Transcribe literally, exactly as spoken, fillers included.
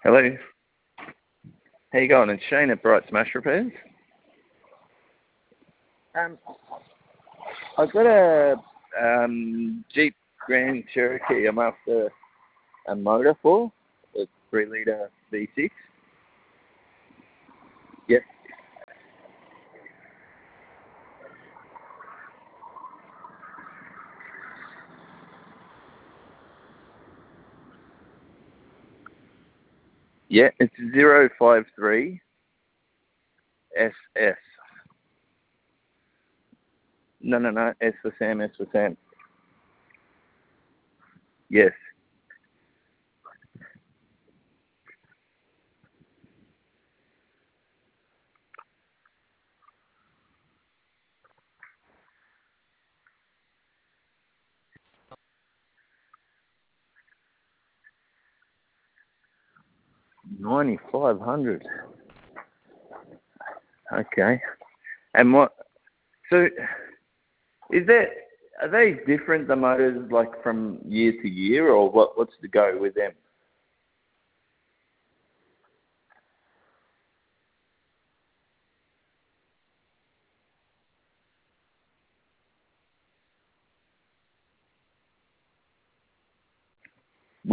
Hello. How you going? It's Shane at Bright Smash Repairs. Um, I've got a um, Jeep Grand Cherokee I'm after a motor for. A three litre V six. Yes. Yeah, it's zero five three S S. No, no, no. S for Sam, S for Sam. Yes. ninety-five hundred. Okay. And what? So, is that are they different, the motors, like from year to year, or what? What's the go with them?